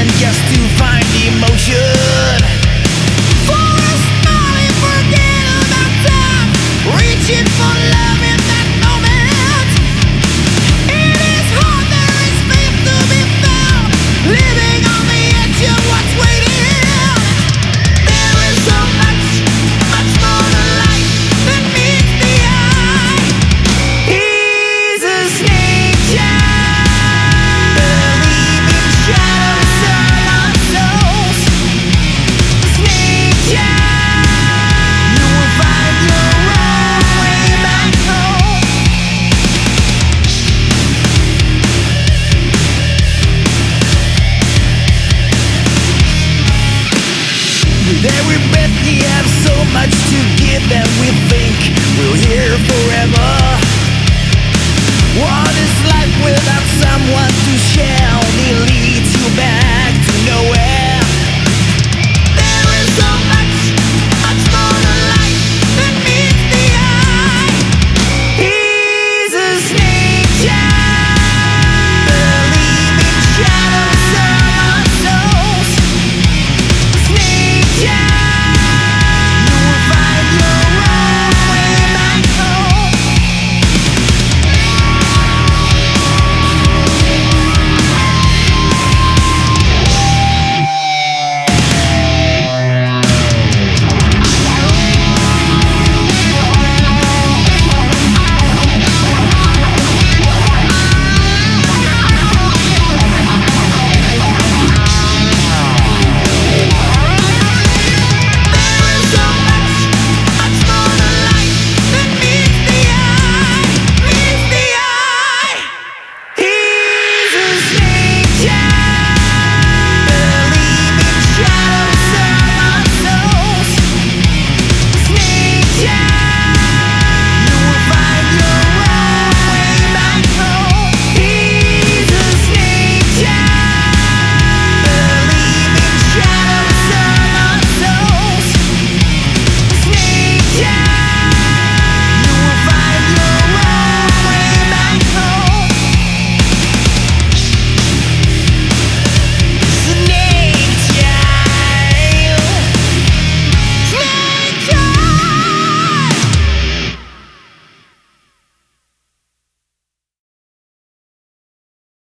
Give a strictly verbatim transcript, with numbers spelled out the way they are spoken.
and just to find emotion. For a smile and forget about time, reaching for love in that moment. It is hard, there is faith to be found, living on the edge of what's waiting. There is so much, much more to life than meets the eye. He's a snake child, believing shadows are our souls. Snake child, you will find your own way back home. With every breath we have so much to give, and we think we're here forever. What is life without sound?